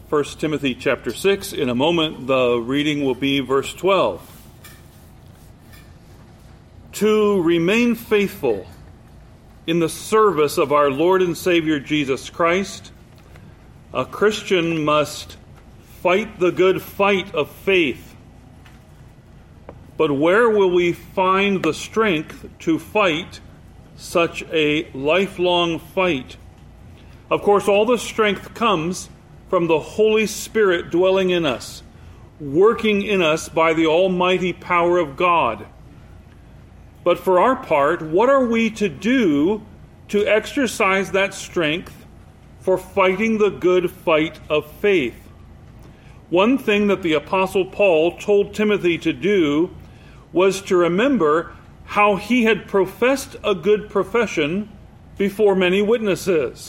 1 Timothy chapter 6. In a moment, the reading will be verse 12. To remain faithful in the service of our Lord and Savior Jesus Christ, a Christian must fight the good fight of faith. But where will we find the strength to fight such a lifelong fight? Of course, all the strength comes from the Holy Spirit dwelling in us, working in us by the almighty power of God. But for our part, what are we to do to exercise that strength for fighting the good fight of faith? One thing that the Apostle Paul told Timothy to do was to remember how he had professed a good profession before many witnesses,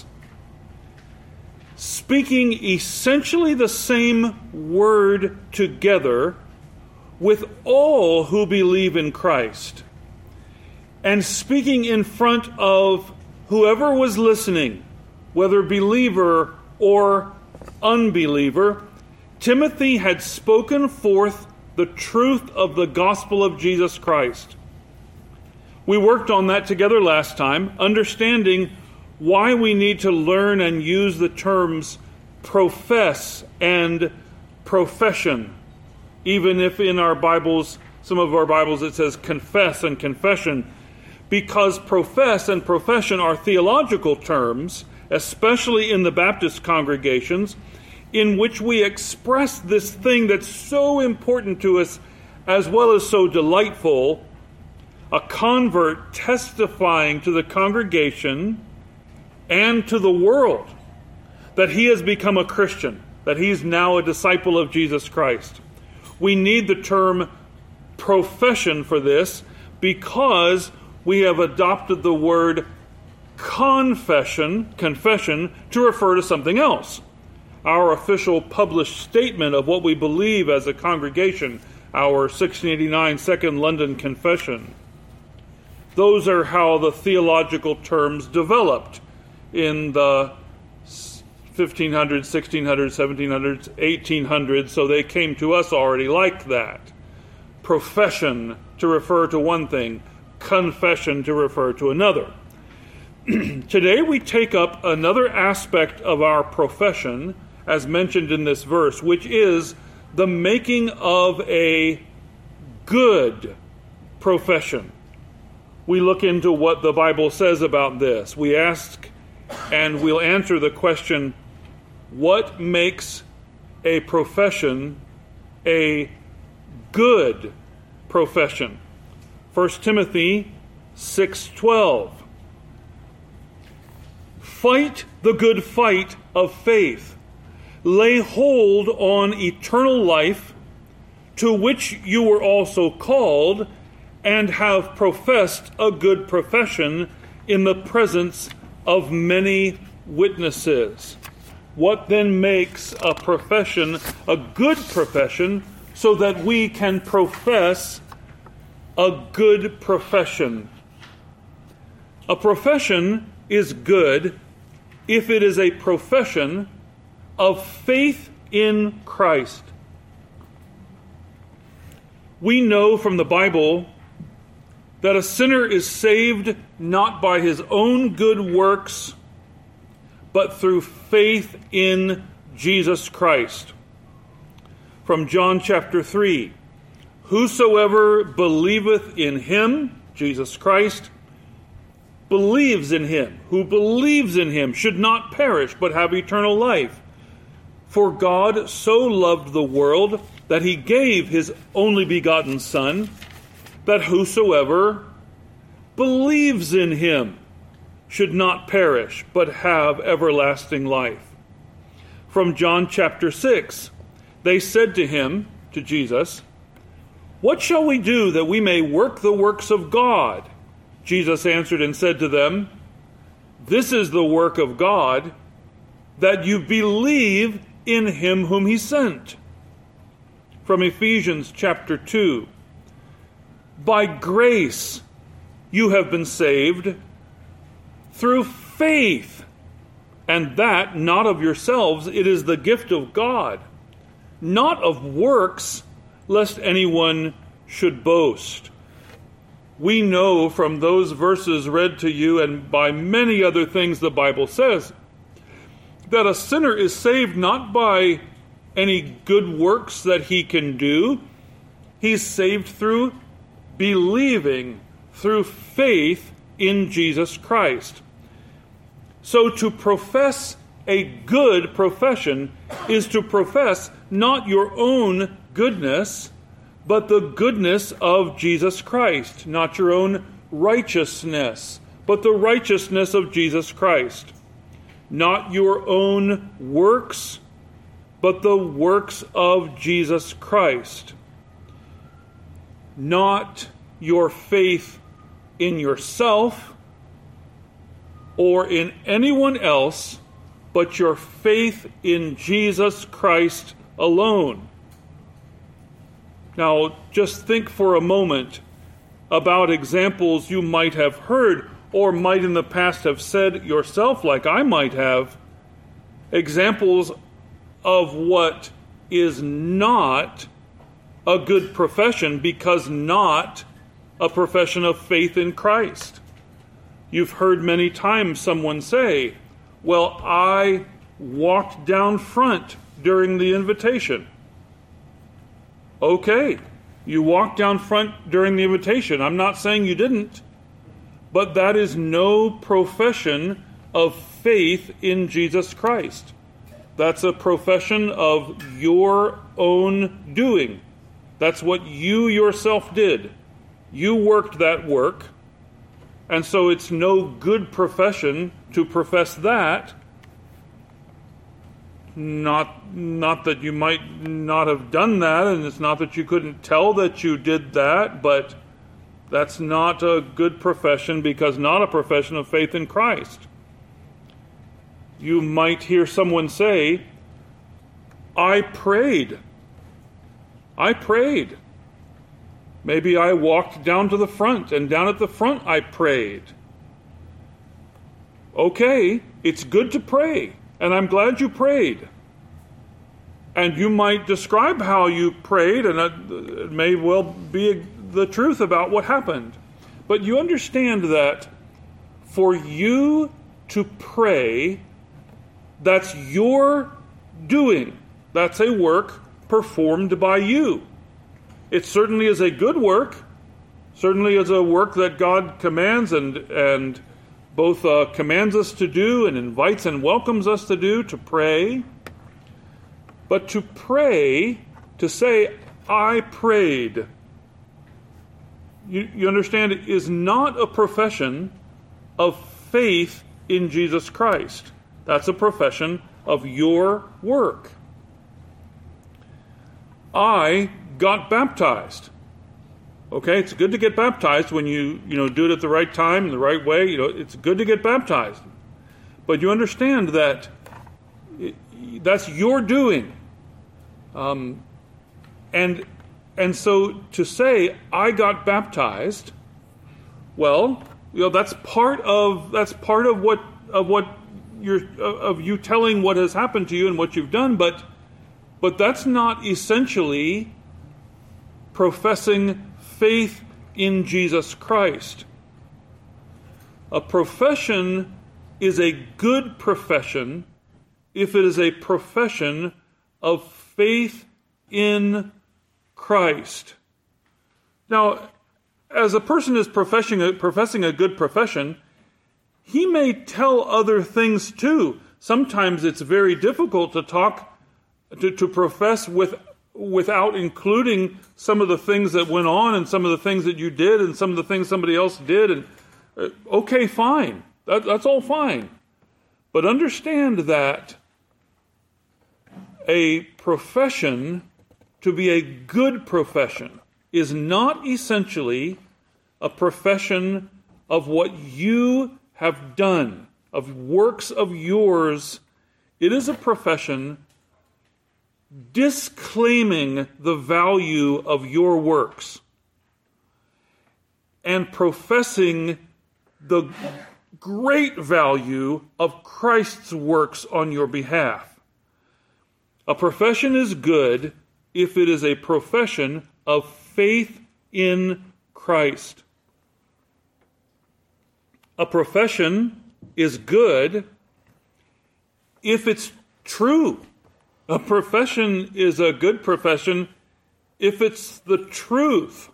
speaking essentially the same word together with all who believe in Christ, and speaking in front of whoever was listening, whether believer or unbeliever. Timothy had spoken forth the truth of the gospel of Jesus Christ. We worked on that together last time, understanding why we need to learn and use the terms profess and profession, even if in our Bibles, some of our Bibles, it says confess and confession, because profess and profession are theological terms, especially in the Baptist congregations, in which we express this thing that's so important to us as well as so delightful, a convert testifying to the congregation and to the world that he has become a Christian, that he's now a disciple of Jesus Christ. We need the term profession for this because we have adopted the word confession, to refer to something else. Our official published statement of what we believe as a congregation, our 1689 Second London Confession. Those are how the theological terms developed in the 1500s, 1600s, 1700s, 1800s, so they came to us already like that. Profession to refer to one thing, confession to refer to another. Today we take up another aspect of our profession, as mentioned in this verse, which is the making of a good profession. We look into what the Bible says about this. We ask and we'll answer the question, what makes a profession a good profession? 1 Timothy 6:12. Fight the good fight of faith. Lay hold on eternal life, to which you were also called, and have professed a good profession in the presence of many witnesses. What then makes a profession a good profession so that we can profess a good profession? A profession is good if it is a profession of faith in Christ. We know from the Bible that a sinner is saved not by his own good works, but through faith in Jesus Christ. From John chapter 3, whosoever believeth in him, Jesus Christ, believes in him. Who believes in him should not perish, but have eternal life. For God so loved the world that he gave his only begotten Son, that whosoever believes in him should not perish, but have everlasting life. From John chapter 6, they said to him, to Jesus, what shall we do that we may work the works of God? Jesus answered and said to them, this is the work of God, that you believe in him whom he sent. From Ephesians chapter 2, by grace you have been saved through faith, And that not of yourselves, it is the gift of God, not of works, lest anyone should boast. We know from those verses read to you and by many other things the Bible says that a sinner is saved not by any good works that he can do. He's saved through believing, through faith in Jesus Christ. So to profess a good profession is to profess not your own goodness, but the goodness of Jesus Christ, not your own righteousness, but the righteousness of Jesus Christ. Not your own works, but the works of Jesus Christ. Not your faith in yourself or in anyone else, but your faith in Jesus Christ alone. Now, just think for a moment about examples you might have heard or might in the past have said yourself, like I might have. Examples of what is not a good profession because not a profession of faith in Christ. You've heard many times someone say, well, I walked down front during the invitation. Okay, you walked down front during the invitation. I'm not saying you didn't, but that is no profession of faith in Jesus Christ. That's a profession of your own doing. That's what you yourself did. You worked that work, and so it's no good profession to profess that. Not that you might not have done that, and it's not that you couldn't tell that you did that, but that's not a good profession because not a profession of faith in Christ. You might hear someone say, I prayed. Maybe I walked down to the front, and down at the front I prayed. Okay, it's good to pray, and I'm glad you prayed. And you might describe how you prayed, and it may well be the truth about what happened. But you understand that for you to pray, that's your doing. That's a work performed by you. It certainly is a good work, certainly is a work that God commands and both commands us to do and invites and welcomes us to do, to pray. But to pray, to say, I prayed, you understand, it is not a profession of faith in Jesus Christ. That's a profession of your work. I got baptized. Okay, it's good to get baptized when you do it at the right time, in the right way. It's good to get baptized. But you understand that that's your doing. And so to say, I got baptized, well, that's part of you telling what has happened to you and what you've done, but that's not essentially professing faith in Jesus Christ. A profession is a good profession if it is a profession of faith in Christ. Now, as a person is professing a good profession, he may tell other things too. Sometimes it's very difficult to to profess without including some of the things that went on and some of the things that you did and some of the things somebody else did. And okay, fine. That's all fine. But understand that a profession, to be a good profession, is not essentially a profession of what you have done, of works of yours. It is a profession disclaiming the value of your works and professing the great value of Christ's works on your behalf. A profession is good if it is a profession of faith in Christ. A profession is good if it's true. A profession is a good profession if it's the truth.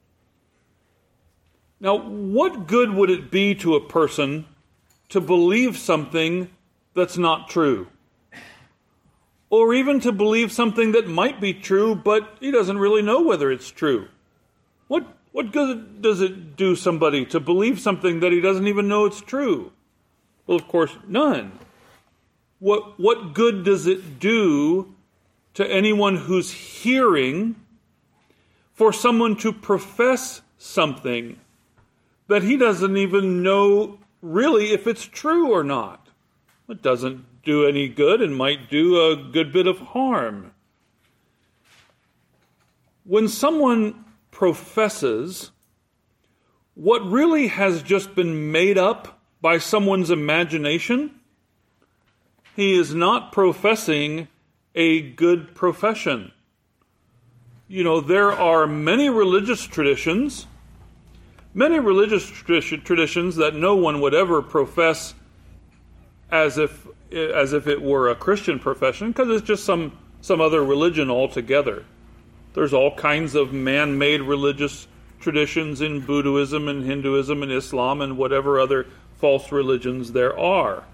Now, what good would it be to a person to believe something that's not true? Or even to believe something that might be true, but he doesn't really know whether it's true? What good does it do somebody to believe something that he doesn't even know it's true? Well, of course, none. What good does it do to anyone who's hearing for someone to profess something that he doesn't even know really if it's true or not? It doesn't do any good and might do a good bit of harm. When someone professes what really has just been made up by someone's imagination, he is not professing a good profession. You know, there are many religious traditions that no one would ever profess as if it were a Christian profession, because it's just some other religion altogether. There's all kinds of man-made religious traditions in Buddhism and Hinduism and Islam and whatever other false religions there are.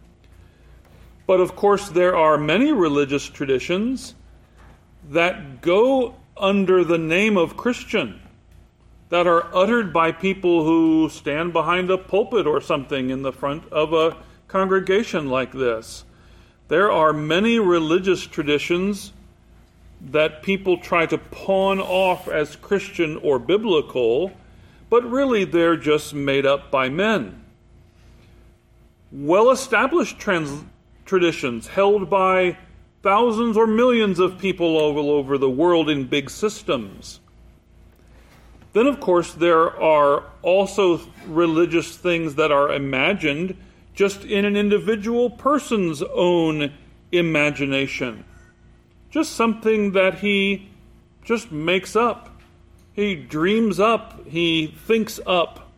But of course, there are many religious traditions that go under the name of Christian, that are uttered by people who stand behind a pulpit or something in the front of a congregation like this. There are many religious traditions that people try to pawn off as Christian or biblical, but really they're just made up by men. Well-established traditions held by thousands or millions of people all over the world in big systems. Then, of course, there are also religious things that are imagined just in an individual person's own imagination. Just something that he just makes up. He dreams up. He thinks up.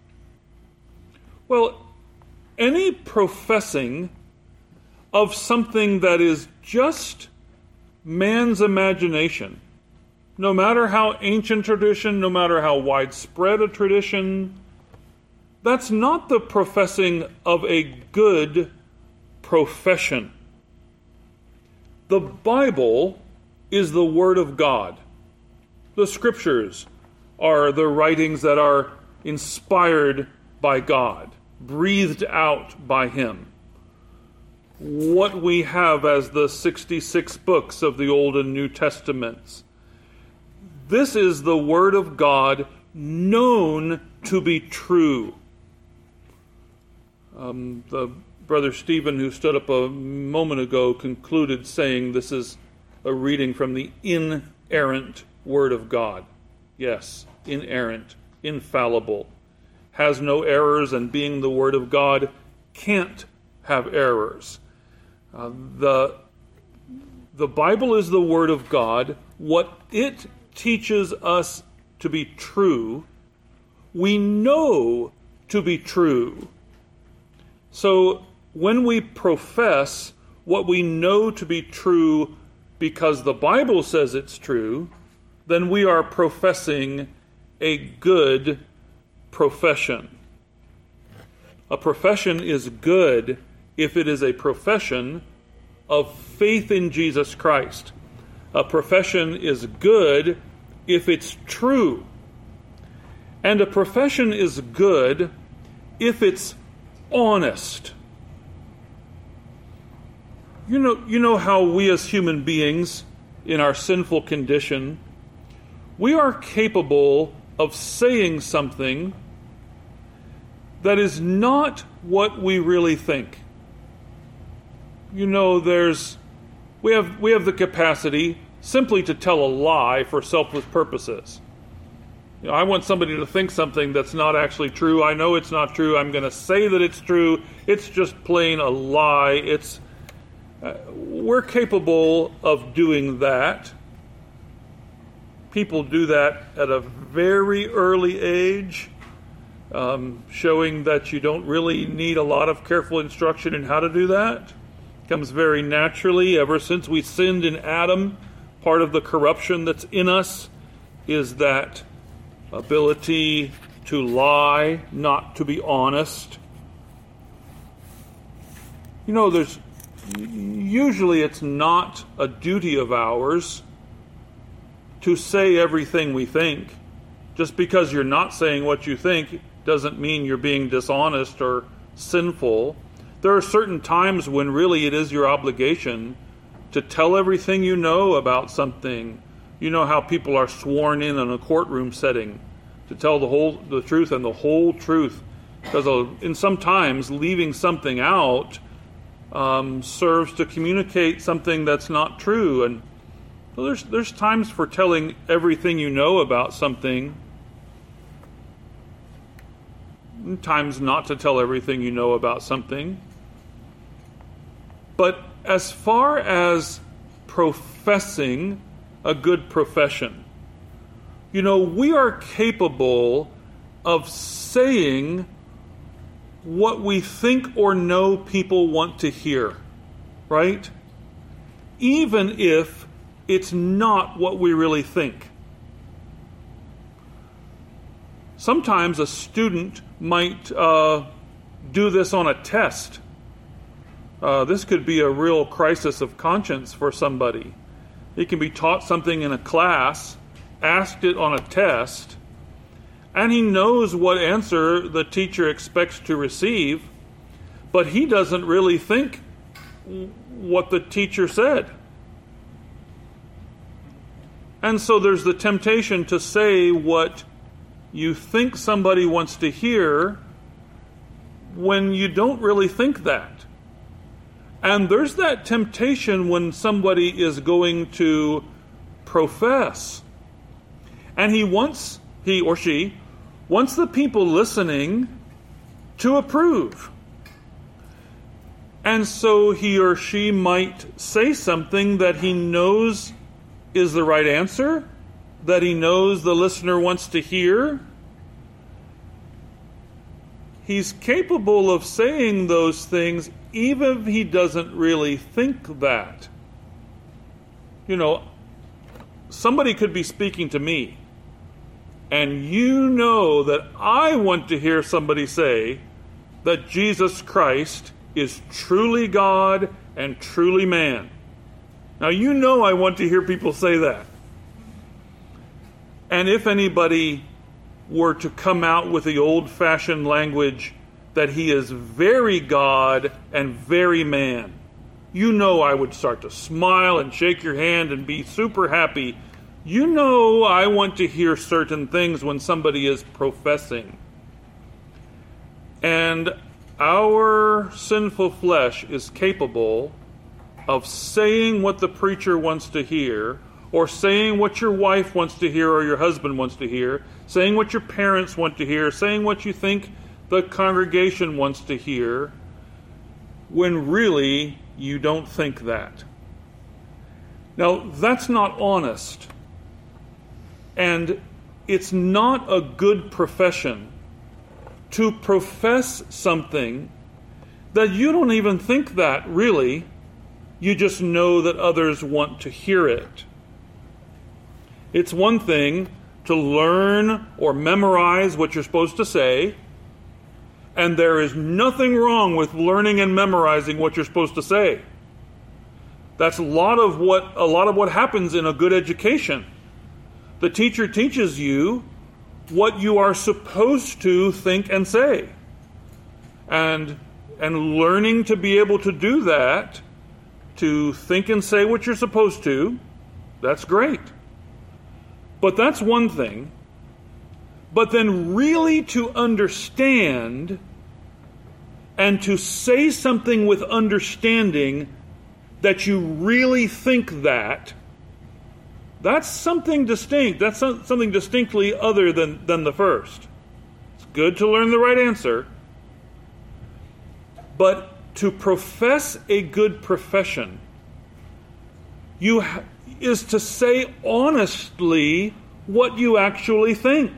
Well, any professing of something that is just man's imagination, no matter how ancient tradition, no matter how widespread a tradition, that's not the professing of a good profession. The Bible is the Word of God. The Scriptures are the writings that are inspired by God, breathed out by Him. What we have as the 66 books of the Old and New Testaments. This is the Word of God known to be true. The Brother Stephen, who stood up a moment ago, concluded saying this is a reading from the inerrant Word of God. Yes, inerrant, infallible, has no errors, and being the Word of God, can't have errors. The Bible is the Word of God. What it teaches us to be true, we know to be true. So when we profess what we know to be true because the Bible says it's true, then we are professing a good profession. A profession is good if it is a profession of faith in Jesus Christ. A profession is good if it's true. And a profession is good if it's honest. You know how we as human beings, in our sinful condition, we are capable of saying something that is not what we really think. You know, we have the capacity simply to tell a lie for selfless purposes. I want somebody to think something that's not actually true. I know it's not true. I'm going to say that it's true. It's just plain a lie. We're capable of doing that. People do that at a very early age, showing that you don't really need a lot of careful instruction in how to do that. It comes very naturally. Ever since we sinned in Adam, part of the corruption that's in us is that ability to lie, not to be honest. Usually it's not a duty of ours to say everything we think. Just because you're not saying what you think doesn't mean you're being dishonest or sinful. There are certain times when really it is your obligation to tell everything you know about something. You know how people are sworn in a courtroom setting to tell the truth and the whole truth. Because in some times leaving something out serves to communicate something that's not true. And well, there's times for telling everything you know about something, and times not to tell everything you know about something. But as far as professing a good profession, we are capable of saying what we think or know people want to hear, right? Even if it's not what we really think. Sometimes a student might do this on a test. This could be a real crisis of conscience for somebody. He can be taught something in a class, asked it on a test, and he knows what answer the teacher expects to receive, but he doesn't really think what the teacher said. And so there's the temptation to say what you think somebody wants to hear when you don't really think that. And there's that temptation when somebody is going to profess. And he or she wants the people listening to approve. And so he or she might say something that he knows is the right answer, that he knows the listener wants to hear. He's capable of saying those things even if he doesn't really think that. Somebody could be speaking to me, and that I want to hear somebody say that Jesus Christ is truly God and truly man. Now, I want to hear people say that. And if anybody were to come out with the old-fashioned language that he is very God and very man, I would start to smile and shake your hand and be super happy. I want to hear certain things when somebody is professing. And our sinful flesh is capable of saying what the preacher wants to hear, or saying what your wife wants to hear or your husband wants to hear, saying what your parents want to hear, saying what you think the congregation wants to hear, when really you don't think that. Now, that's not honest. And it's not a good profession to profess something that you don't even think that, really. You just know that others want to hear it. It's one thing to learn or memorize what you're supposed to say, and there is nothing wrong with learning and memorizing what you're supposed to say. That's a lot of what happens in a good education. The teacher teaches you what you are supposed to think and say. And learning to be able to do that, to think and say what you're supposed to, that's great. But that's one thing. But then really to understand and to say something with understanding that you really think that, That's something distinct. That's something distinctly other than the first. It's good to learn the right answer. But to profess a good profession is to say honestly what you actually think.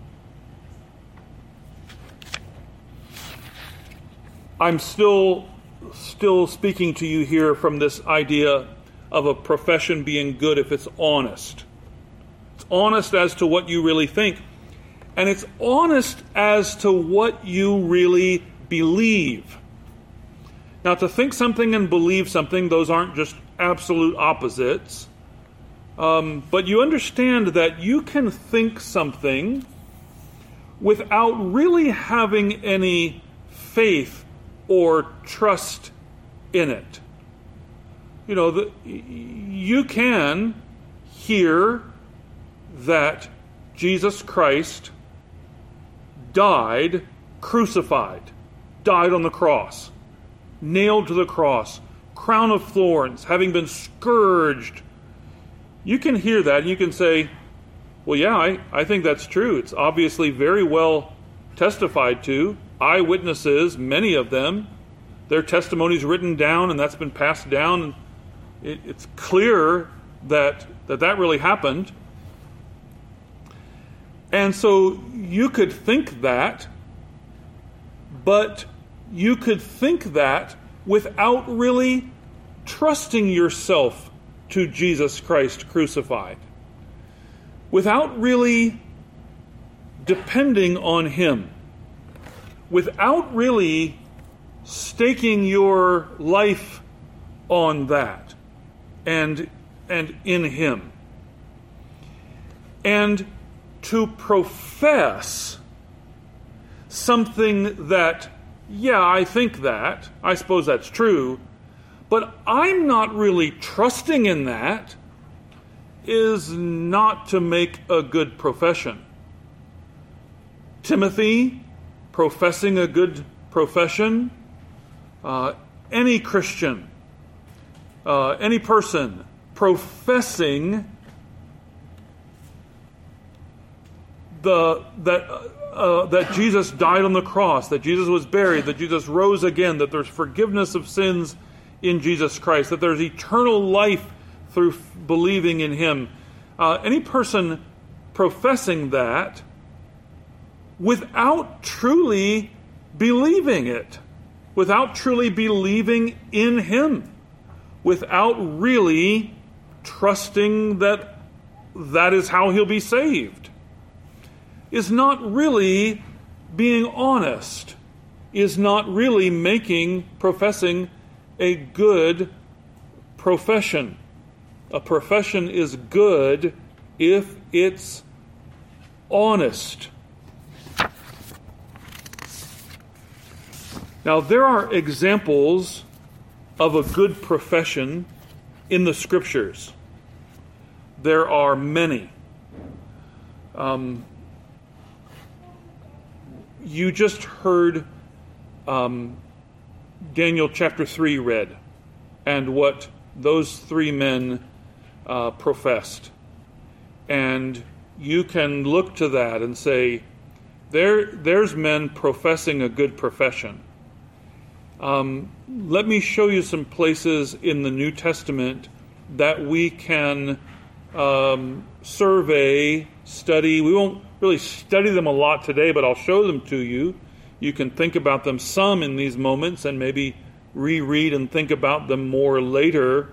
I'm still speaking to you here from this idea of a profession being good if it's honest. It's honest as to what you really think. And it's honest as to what you really believe. Now, to think something and believe something, those aren't just absolute opposites. But you understand that you can think something without really having any faith or trust in it. You know, you can hear that Jesus Christ died crucified, died on the cross, nailed to the cross, crown of thorns, having been scourged. You can hear that and you can say, well, yeah, I think that's true. It's obviously very well testified to. Eyewitnesses, many of them, their testimonies written down, and that's been passed down. It's clear that really happened. And so you could think that, but you could think that without really trusting yourself to Jesus Christ crucified, without really depending on Him, without really staking your life on that and in Him. And to profess something that, yeah, I think that, I suppose that's true, but I'm not really trusting in that, is not to make a good profession. Timothy, professing a good profession, any Christian, any person professing that Jesus died on the cross, that Jesus was buried, that Jesus rose again, that there's forgiveness of sins in Jesus Christ, that there's eternal life through believing in Him. Any person professing that without truly believing it, without truly believing in Him, without really trusting that is how he'll be saved, is not really being honest, is not really professing a good profession. A profession is good if it's honest. Now, there are examples of a good profession in the Scriptures. There are many. You just heard Daniel chapter 3 read, and what those three men professed. And you can look to that and say, there's men professing a good profession. Let me show you some places in the New Testament that we can survey, study. We won't really study them a lot today, but I'll show them to you. You can think about them some in these moments and maybe reread and think about them more later.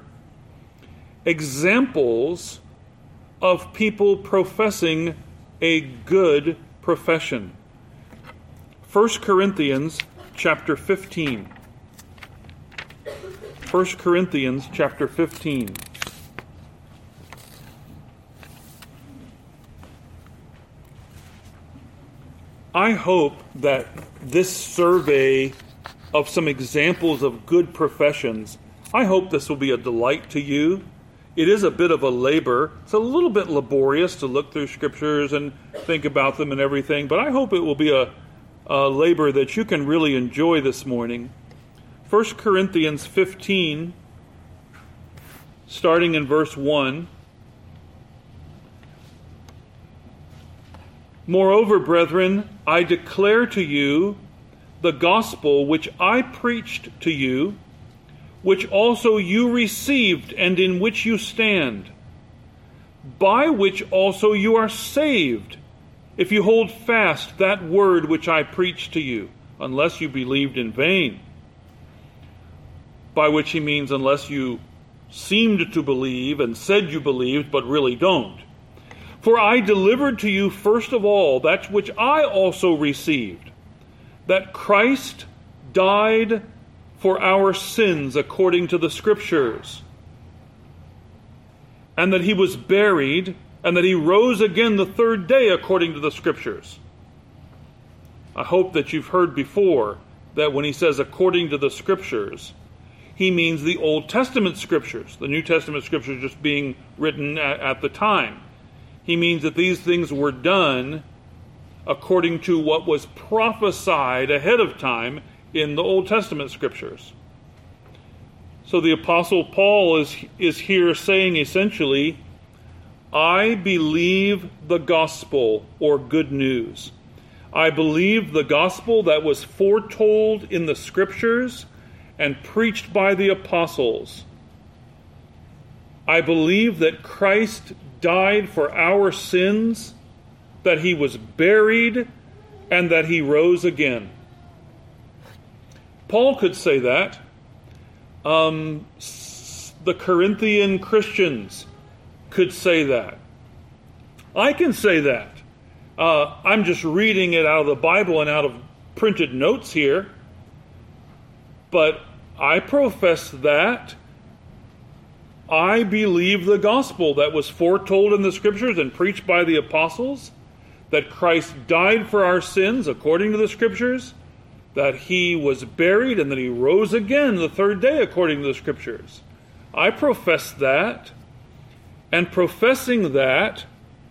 Examples of people professing a good profession. 1 Corinthians chapter 15. 1 Corinthians chapter 15. I hope that this survey of some examples of good professions, I hope this will be a delight to you. It is a bit of a labor. It's a little bit laborious to look through scriptures and think about them and everything, but I hope it will be a labor that you can really enjoy this morning. 1 Corinthians 15, starting in verse 1. Moreover, brethren, I declare to you the gospel which I preached to you, which also you received and in which you stand, by which also you are saved, if you hold fast that word which I preached to you, unless you believed in vain. By which he means unless you seemed to believe and said you believed, but really don't. For I delivered to you first of all that which I also received, that Christ died for our sins according to the Scriptures, and that he was buried, and that he rose again the third day according to the Scriptures. I hope that you've heard before that when he says according to the Scriptures, he means the Old Testament Scriptures, the New Testament Scriptures just being written at the time. He means that these things were done according to what was prophesied ahead of time in the Old Testament Scriptures. So the Apostle Paul is here saying essentially, I believe the gospel, or good news. I believe the gospel that was foretold in the Scriptures and preached by the apostles. I believe that Christ died for our sins, that he was buried, and that he rose again. Paul could say that. The Corinthian Christians could say that. I can say that. I'm just reading it out of the Bible and out of printed notes here. But I profess that. I believe the gospel that was foretold in the Scriptures and preached by the apostles, that Christ died for our sins according to the Scriptures, that he was buried and that he rose again the third day according to the Scriptures. I profess that, and professing that,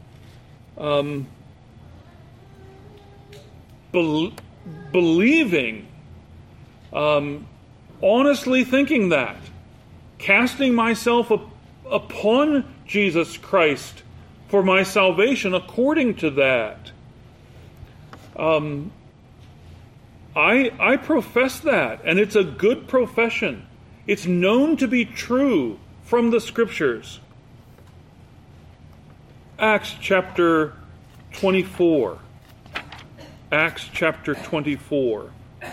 believing, honestly thinking that, casting myself upon Jesus Christ for my salvation according to that. I profess that, and it's a good profession. It's known to be true from the Scriptures. Acts chapter 24. Acts chapter 24.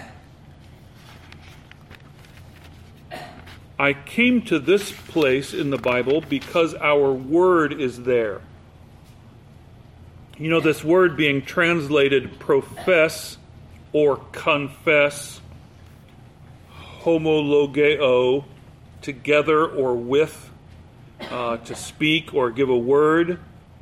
I came to this place in the Bible because our word is there. You know, this word being translated profess or confess, homologeo, together or with, to speak or give a word.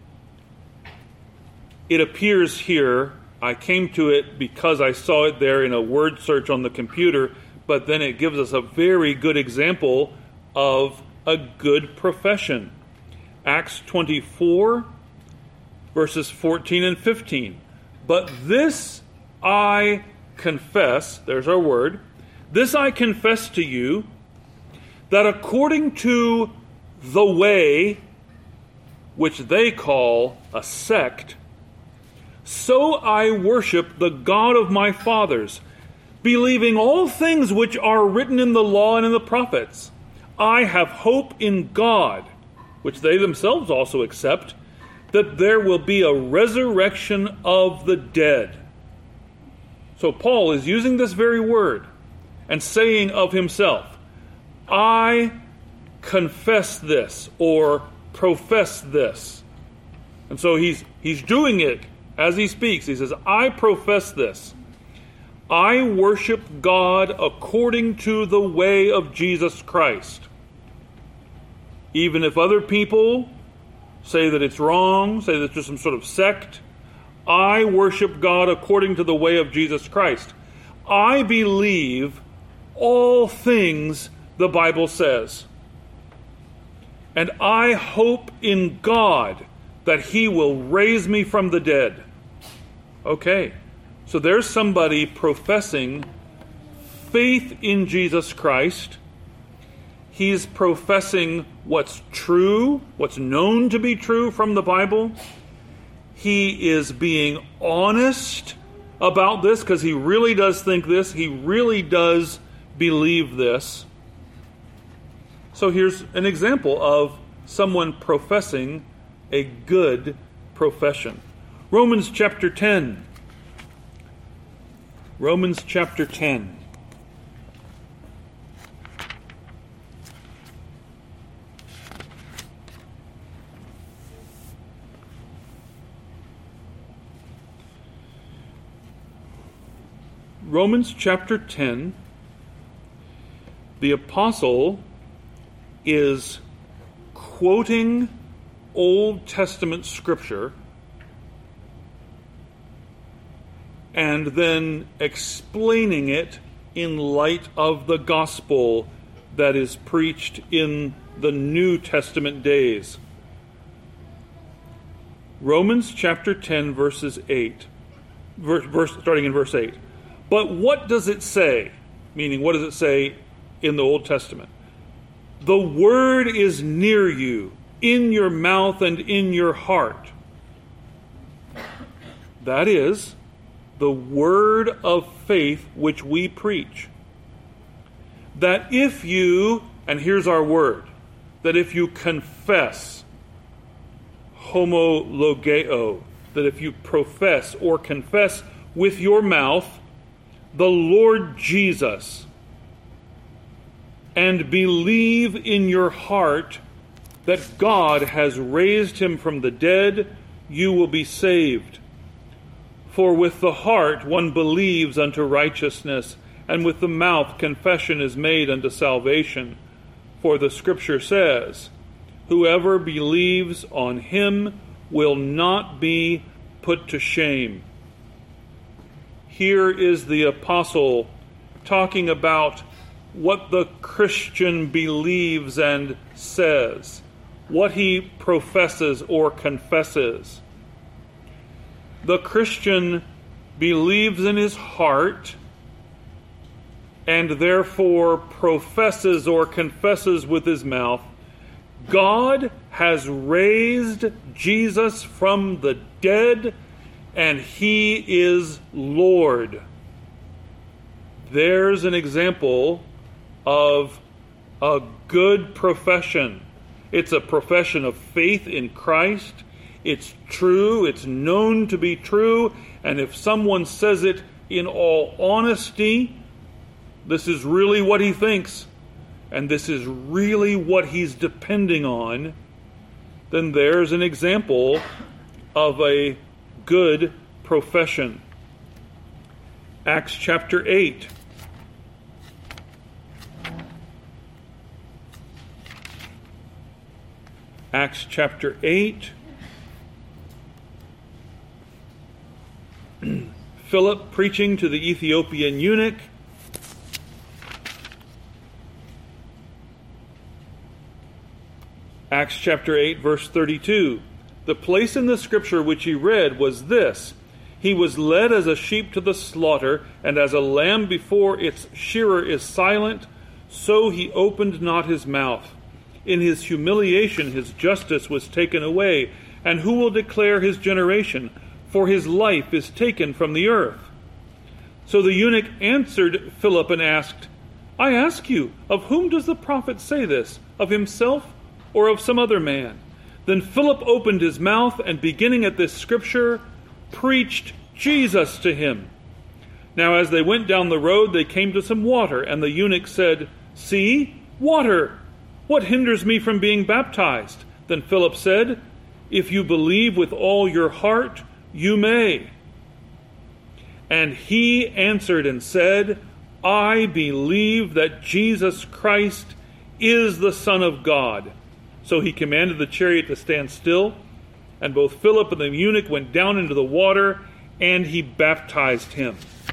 It appears here, I came to it because I saw it there in a word search on the computer, but then it gives us a very good example of a good profession. Acts 24, verses 14 and 15. But this I confess, there's our word, this I confess to you, that according to the way, which they call a sect, so I worship the God of my fathers, believing all things which are written in the law and in the prophets. I have hope in God, which they themselves also accept, that there will be a resurrection of the dead. So Paul is using this very word and saying of himself, I confess this or profess this. And so he's doing it as he speaks. He says, I profess this. I worship God according to the way of Jesus Christ. Even if other people say that it's wrong, say that it's just some sort of sect, I worship God according to the way of Jesus Christ. I believe all things the Bible says. And I hope in God that he will raise me from the dead. Okay. So there's somebody professing faith in Jesus Christ. He's professing what's true, what's known to be true from the Bible. he is being honest about this because he really does think this. He really does believe this. So here's an example of someone professing a good profession. Romans chapter 10. Romans chapter 10. Romans chapter 10, the apostle is quoting Old Testament scripture and then explaining it in light of the gospel that is preached in the New Testament days. Romans chapter 10, verses 8, starting in verse 8. But what does it say? Meaning, what does it say in the Old Testament? The word is near you, in your mouth and in your heart. That is, the word of faith which we preach. That if you, and here's our word, that if you confess, homologeo, that if you profess or confess with your mouth the Lord Jesus, and believe in your heart that God has raised him from the dead, you will be saved. For with the heart one believes unto righteousness, and with the mouth confession is made unto salvation. For the Scripture says, whoever believes on him will not be put to shame. Here is the apostle talking about what the Christian believes and says, what he professes or confesses. The Christian believes in his heart and therefore professes or confesses with his mouth, God has raised Jesus from the dead, and he is Lord. There's an example of a good profession. It's a profession of faith in Christ. It's true. It's known to be true. And if someone says it in all honesty, this is really what he thinks, and this is really what he's depending on, then there's an example of a good profession. Acts chapter 8. Acts chapter 8. Philip preaching to the Ethiopian eunuch. Acts chapter 8, verse 32. The place in the scripture which he read was this: he was led as a sheep to the slaughter, and as a lamb before its shearer is silent, so he opened not his mouth. In his humiliation his justice was taken away, and who will declare his generation? For his life is taken from the earth. So the eunuch answered Philip and asked, I ask you, of whom does the prophet say this? Of himself or of some other man? Then Philip opened his mouth, and beginning at this scripture, preached Jesus to him. Now as they went down the road, they came to some water, and the eunuch said, See, water! What hinders me from being baptized? Then Philip said, If you believe with all your heart, you may. And he answered and said, I believe that Jesus Christ is the Son of God. So he commanded the chariot to stand still, and both Philip and the eunuch went down into the water, and he baptized him.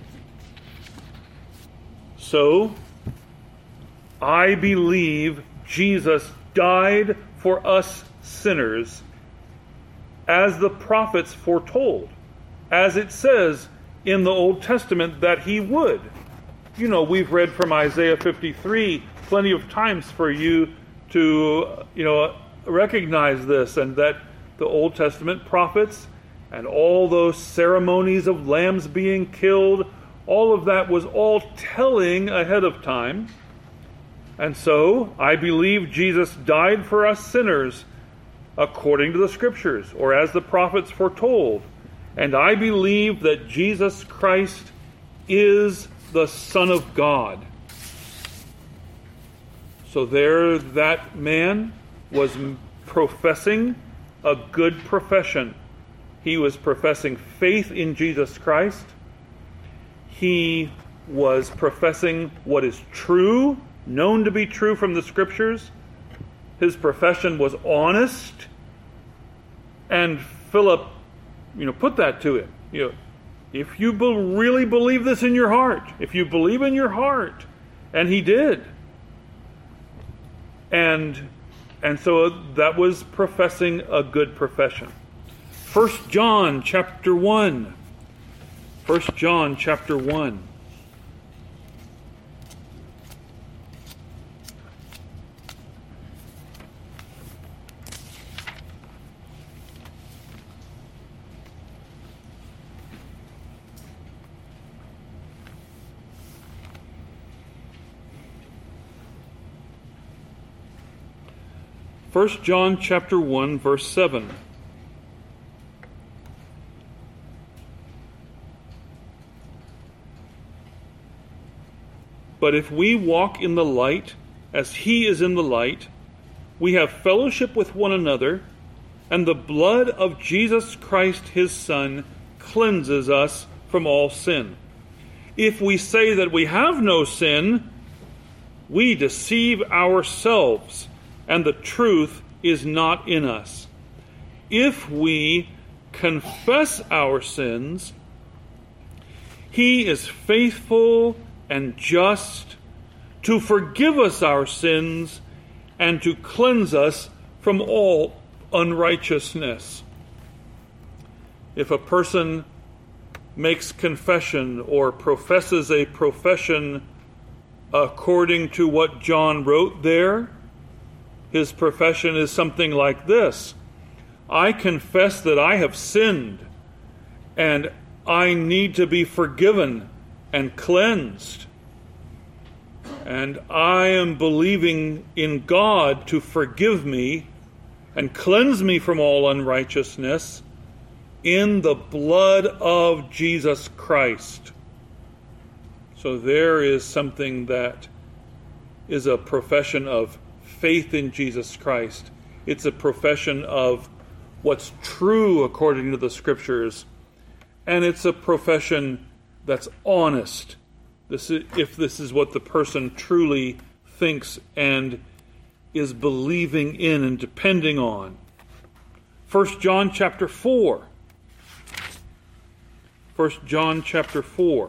So, I believe Jesus died for us sinners, as the prophets foretold, as it says in the Old Testament that he would. You know, we've read from Isaiah 53 plenty of times for you to, recognize this, and that the Old Testament prophets and all those ceremonies of lambs being killed, all of that was all telling ahead of time. And so, I believe Jesus died for us sinners according to the Scriptures, or as the prophets foretold. And I believe that Jesus Christ is the Son of God. So there, that man was professing a good profession. He was professing faith in Jesus Christ. He was professing what is true, known to be true from the Scriptures. His profession was honest. And Philip, put that to him. If you really believe this in your heart, if you believe in your heart, and he did. And so that was professing a good profession. 1 John chapter 1. 1 John chapter 1. First John chapter 1, verse 7. But if we walk in the light, as he is in the light, we have fellowship with one another, and the blood of Jesus Christ his Son cleanses us from all sin. If we say that we have no sin, we deceive ourselves, and the truth is not in us. If we confess our sins, he is faithful and just to forgive us our sins and to cleanse us from all unrighteousness. If a person makes confession or professes a profession according to what John wrote there, his profession is something like this: I confess that I have sinned and I need to be forgiven and cleansed. And I am believing in God to forgive me and cleanse me from all unrighteousness in the blood of Jesus Christ. So there is something that is a profession of faith in Jesus Christ. It's a profession of what's true according to the Scriptures. And it's a profession that's honest. If this is what the person truly thinks and is believing in and depending on. 1 John chapter 4. 1 John chapter 4.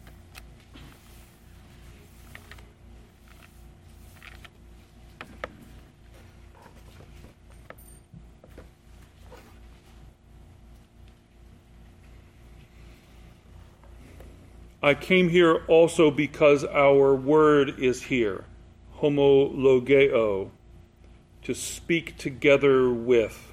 I came here also because our word is here, homologeo, to speak together with.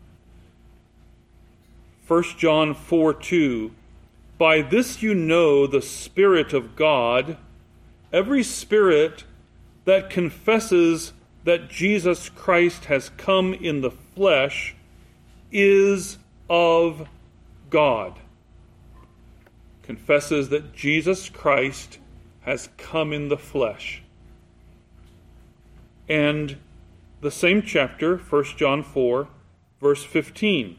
1 John 4:2, by this you know the Spirit of God. Every spirit that confesses that Jesus Christ has come in the flesh is of God. Confesses that Jesus Christ has come in the flesh. And the same chapter, 1 John 4, verse 15.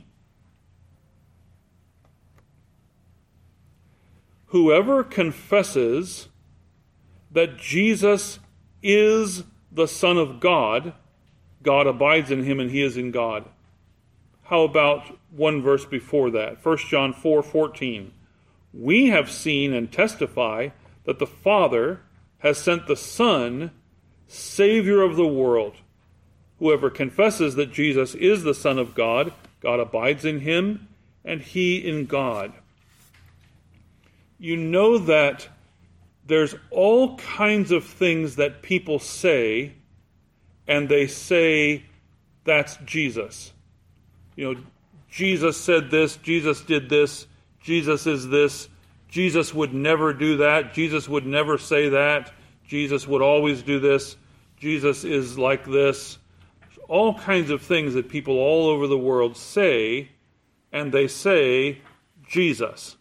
Whoever confesses that Jesus is the Son of God, God abides in him and he is in God. How about one verse before that? 1 John 4:14. We have seen and testify that the Father has sent the Son, Savior of the world. Whoever confesses that Jesus is the Son of God, God abides in him, and he in God. You know that there's all kinds of things that people say, and they say, that's Jesus. Jesus said this, Jesus did this, Jesus is this, Jesus would never do that, Jesus would never say that, Jesus would always do this, Jesus is like this. All kinds of things that people all over the world say, and they say Jesus.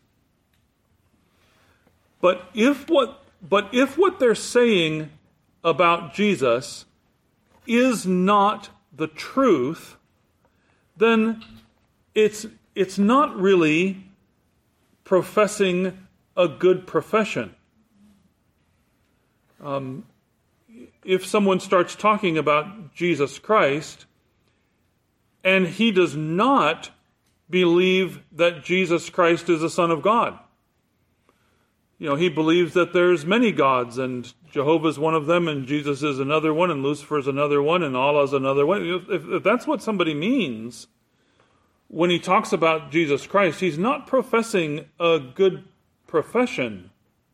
But if what they're saying about Jesus is not the truth, then it's not really professing a good profession. If someone starts talking about Jesus Christ and he does not believe that Jesus Christ is the Son of God, he believes that there's many gods, and Jehovah's one of them, and Jesus is another one, and Lucifer's another one, and Allah's another one. If that's what somebody means when he talks about Jesus Christ, he's not professing a good profession.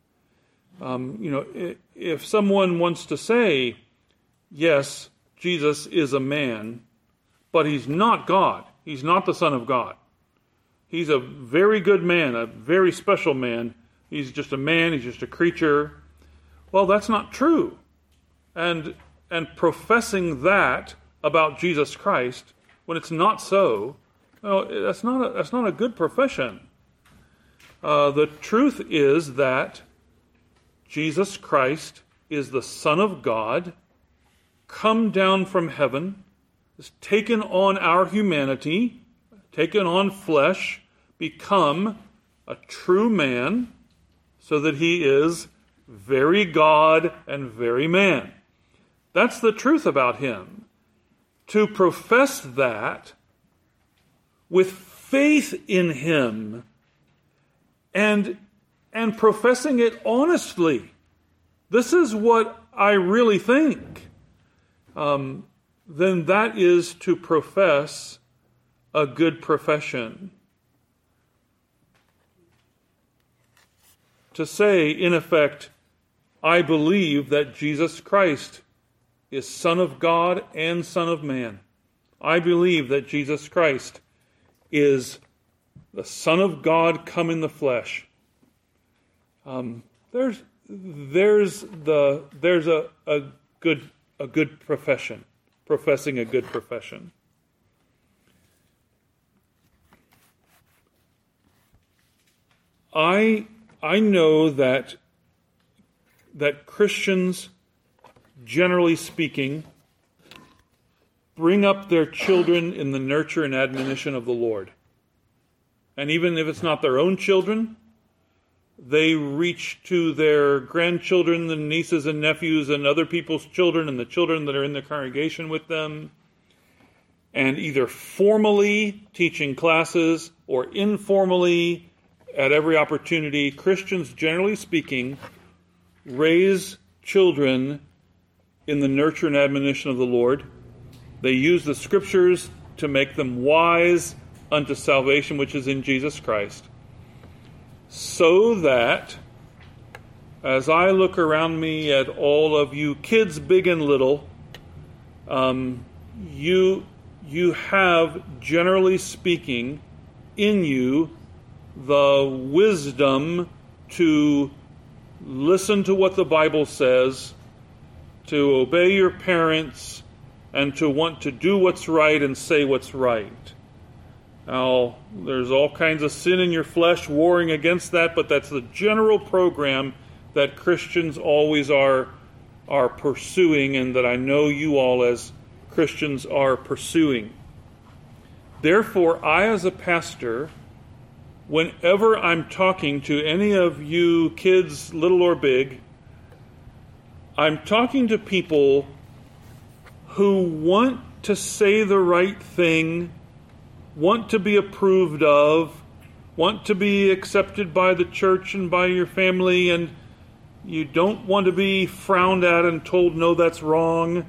If someone wants to say, yes, Jesus is a man, but he's not God, he's not the Son of God. He's a very good man, a very special man. He's just a man, he's just a creature. Well, that's not true. And professing that about Jesus Christ, when it's not so, that's not a good profession. The truth is that Jesus Christ is the Son of God, come down from heaven, has taken on our humanity, taken on flesh, become a true man, so that he is very God and very man. That's the truth about him. To profess that with faith in him and professing it honestly, this is what I really think, then that is to profess a good profession. To say, in effect, I believe that Jesus Christ is Son of God and Son of Man. I believe that Jesus Christ is the Son of God come in the flesh. There's a good profession, professing a good profession. I know that Christians, generally speaking, bring up their children in the nurture and admonition of the Lord. And even if it's not their own children, they reach to their grandchildren, the nieces and nephews, and other people's children, and the children that are in the congregation with them, and either formally teaching classes or informally at every opportunity, Christians, generally speaking, raise children in the nurture and admonition of the Lord. They use the Scriptures to make them wise unto salvation, which is in Jesus Christ. So that, as I look around me at all of you kids, big and little, you have, generally speaking, in you the wisdom to listen to what the Bible says, to obey your parents, and to want to do what's right and say what's right. Now, there's all kinds of sin in your flesh warring against that, but that's the general program that Christians always are pursuing, and that I know you all as Christians are pursuing. Therefore, I as a pastor, whenever I'm talking to any of you kids, little or big, I'm talking to people who want to say the right thing, want to be approved of, want to be accepted by the church and by your family, and you don't want to be frowned at and told, no, that's wrong,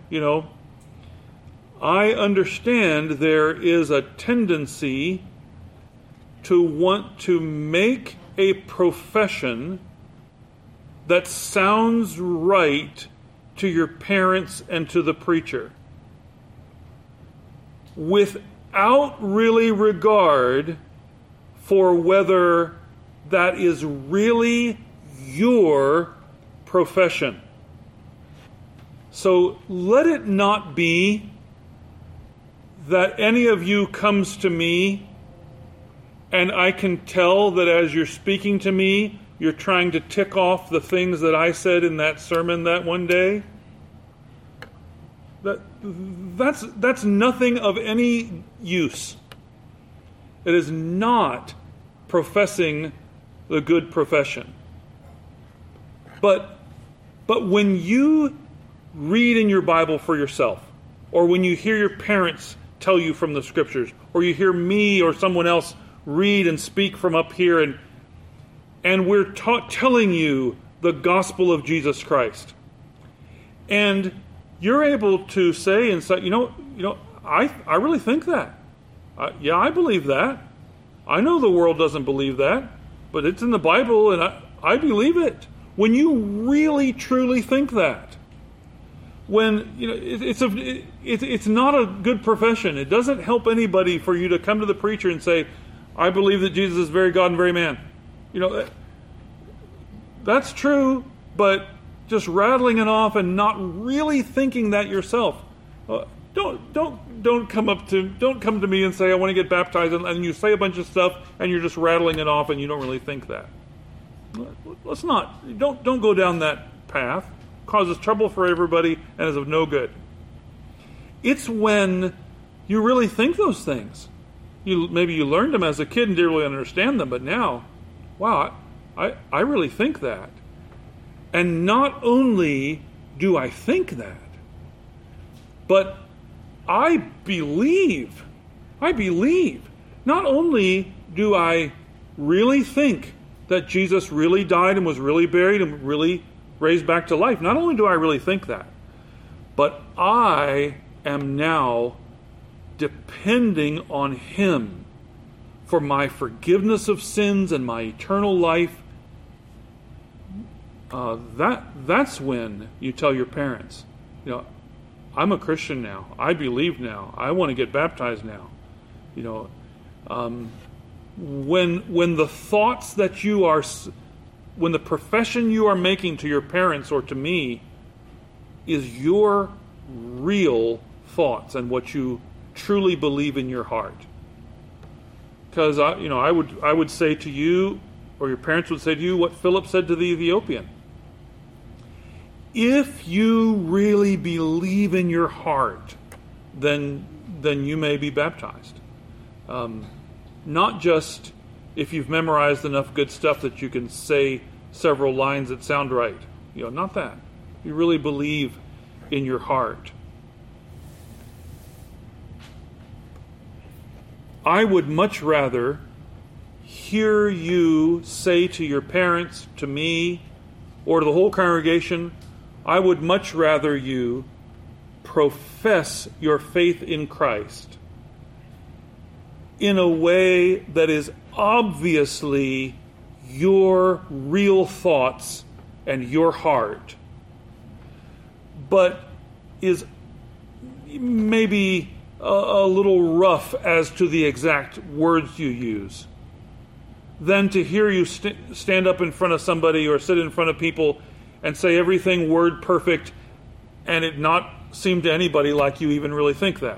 I understand there is a tendency to want to make a profession that sounds right to your parents and to the preacher, without without really regard for whether that is really your profession. So let it not be that any of you comes to me and I can tell that as you're speaking to me, you're trying to tick off the things that I said in that sermon that one day. That's nothing of any use. It is not professing the good profession. But when you read in your Bible for yourself, or when you hear your parents tell you from the Scriptures, or you hear me or someone else read and speak from up here, and we're telling you the gospel of Jesus Christ, and you're able to say, I really think that. Yeah, I believe that. I know the world doesn't believe that, but it's in the Bible, and I believe it. When you really truly think that, when it's not a good profession. It doesn't help anybody for you to come to the preacher and say, "I believe that Jesus is very God and very man." That's true, but just rattling it off and not really thinking that yourself. Don't come to me and say, "I want to get baptized," and you say a bunch of stuff and you're just rattling it off and you don't really think that. Let's not. Don't go down that path. Causes trouble for everybody and is of no good. It's when you really think those things. Maybe you learned them as a kid and didn't really understand them, but now, wow, I really think that. And not only do I think that, but I believe. Not only do I really think that Jesus really died and was really buried and really raised back to life, not only do I really think that, but I am now depending on Him for my forgiveness of sins and my eternal life. That's when you tell your parents, I'm a Christian now. I believe now. I want to get baptized now. When the thoughts that you are, when the profession you are making to your parents or to me is your real thoughts and what you truly believe in your heart. Because I would say to you, or your parents would say to you, what Philip said to the Ethiopian. If you really believe in your heart, then you may be baptized. Not just if you've memorized enough good stuff that you can say several lines that sound right. Not that. You really believe in your heart. I would much rather hear you say to your parents, to me, or to the whole congregation, I would much rather you profess your faith in Christ in a way that is obviously your real thoughts and your heart, but is maybe a little rough as to the exact words you use, than to hear you stand up in front of somebody or sit in front of people and say everything word perfect and it not seem to anybody like you even really think that.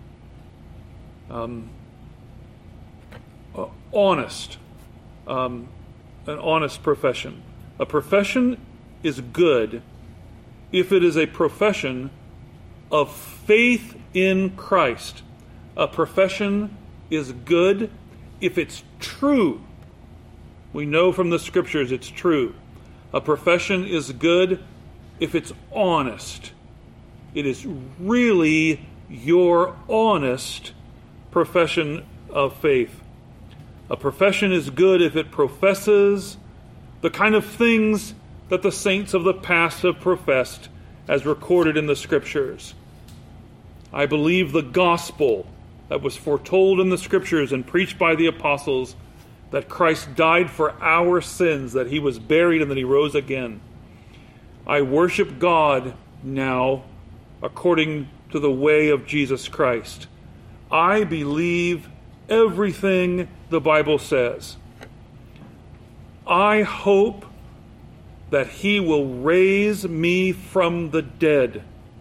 Honest. An honest profession. A profession is good if it is a profession of faith in Christ. A profession is good if it's true. We know from the Scriptures it's true. A profession is good if it's honest. It is really your honest profession of faith. A profession is good if it professes the kind of things that the saints of the past have professed as recorded in the Scriptures. I believe the gospel that was foretold in the Scriptures and preached by the apostles, that Christ died for our sins, that He was buried, and that He rose again. I worship God now according to the way of Jesus Christ. I believe everything the Bible says. I hope that he will raise me from the dead.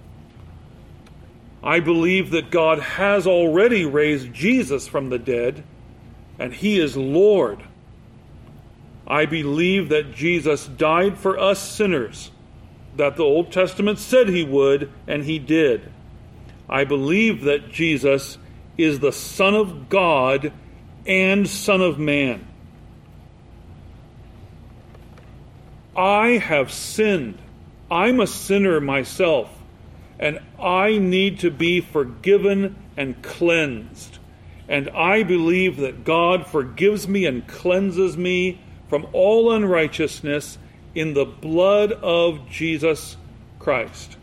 I believe that God has already raised Jesus from the dead, and he is Lord. I believe that Jesus died for us sinners, that the Old Testament said he would, and he did. I believe that Jesus is the Son of God and Son of Man. I have sinned. I'm a sinner myself, and I need to be forgiven and cleansed. And I believe that God forgives me and cleanses me from all unrighteousness in the blood of Jesus Christ.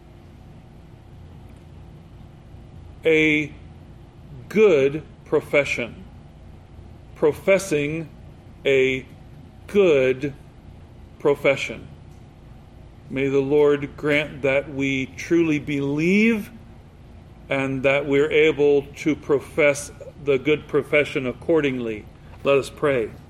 A good profession, professing a good profession. May the Lord grant that we truly believe and that we're able to profess the good profession accordingly. Let us pray.